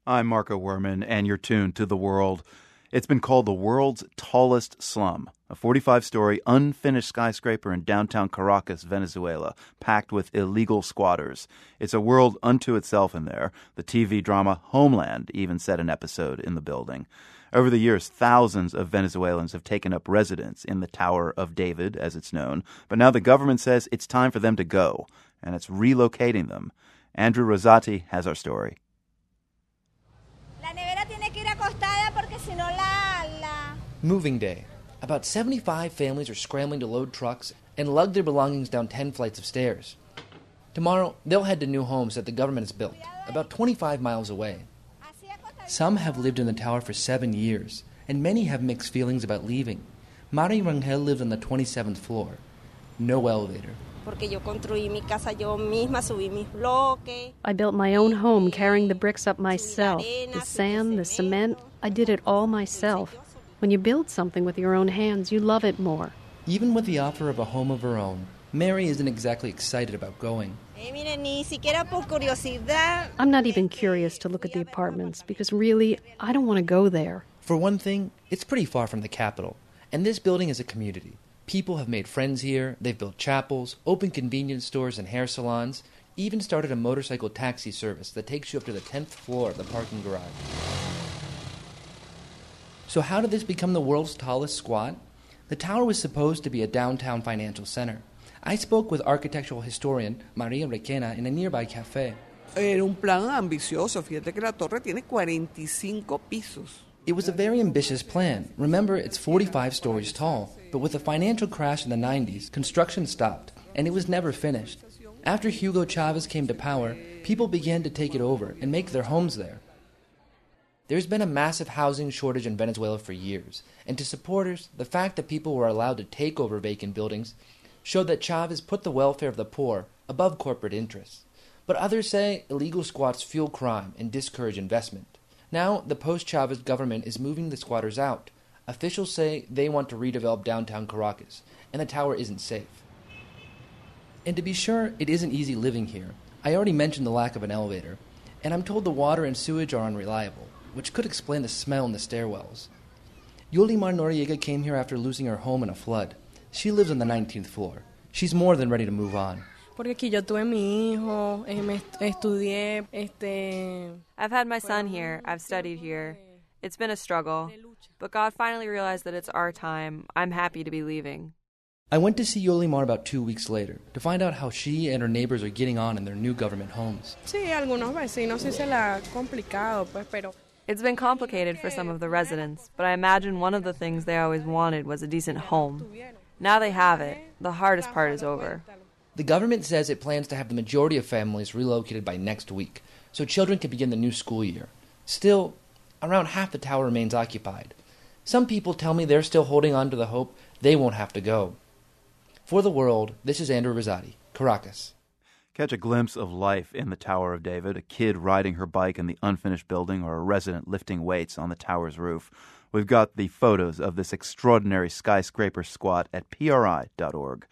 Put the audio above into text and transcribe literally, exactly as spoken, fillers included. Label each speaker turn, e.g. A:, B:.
A: I'm Marco Werman, and you're tuned to The World. It's been called the world's tallest slum, a forty-five-story unfinished skyscraper in downtown Caracas, Venezuela, packed with illegal squatters. It's a world unto itself in there. The T V drama Homeland even set an episode in the building. Over the years, thousands of Venezuelans have taken up residence in the Tower of David, as it's known. But now the government says it's time for them to go, and it's relocating them. Andrew Rosati has our story.
B: Moving day. About seventy-five families are scrambling to load trucks and lug their belongings down ten flights of stairs. Tomorrow, they'll head to new homes that the government has built, about twenty-five miles away. Some have lived in the tower for seven years, and many have mixed feelings about leaving. Mari Rangel lives on the twenty-seventh floor. No elevator.
C: I built my own home carrying the bricks up myself. The sand, the cement, I did it all myself. When you build something with your own hands, you love it more.
B: Even with the offer of a home of her own, Mary isn't exactly excited about going.
C: I'm not even curious to look at the apartments because really, I don't want to go there.
B: For one thing, it's pretty far from the capital, and this building is a community. People have made friends here, they've built chapels, opened convenience stores and hair salons, even started a motorcycle taxi service that takes you up to the tenth floor of the parking garage. So how did this become the world's tallest squat? The tower was supposed to be a downtown financial center. I spoke with architectural historian Maria Requena in a nearby cafe.
D: Era un plan ambicioso. Fíjate que la torre tiene cuarenta y cinco pisos.
B: It was a very ambitious plan. Remember, it's forty-five stories tall. But with the financial crash in the nineties, construction stopped, and it was never finished. After Hugo Chavez came to power, people began to take it over and make their homes there. There's been a massive housing shortage in Venezuela for years, and to supporters, the fact that people were allowed to take over vacant buildings showed that Chavez put the welfare of the poor above corporate interests. But others say illegal squats fuel crime and discourage investment. Now, the post-Chavez government is moving the squatters out. Officials say they want to redevelop downtown Caracas, and the tower isn't safe. And to be sure, it isn't easy living here. I already mentioned the lack of an elevator, and I'm told the water and sewage are unreliable, which could explain the smell in the stairwells. Yolimar Noriega came here after losing her home in a flood. She lives on the nineteenth floor. She's more than ready to move on.
E: I've had my son here. I've studied here. It's been a struggle. But God finally realized that it's our time. I'm happy to be leaving.
B: I went to see Yolimar about two weeks later to find out how she and her neighbors are getting on in their new government homes.
E: It's been complicated for some of the residents, but I imagine one of the things they always wanted was a decent home. Now they have it. The hardest part is over.
B: The government says it plans to have the majority of families relocated by next week, so children can begin the new school year. Still, around half the tower remains occupied. Some people tell me they're still holding on to the hope they won't have to go. For The World, this is Andrew Rosati, Caracas.
A: Catch a glimpse of life in the Tower of David, a kid riding her bike in the unfinished building or a resident lifting weights on the tower's roof. We've got the photos of this extraordinary skyscraper squat at P R I dot org.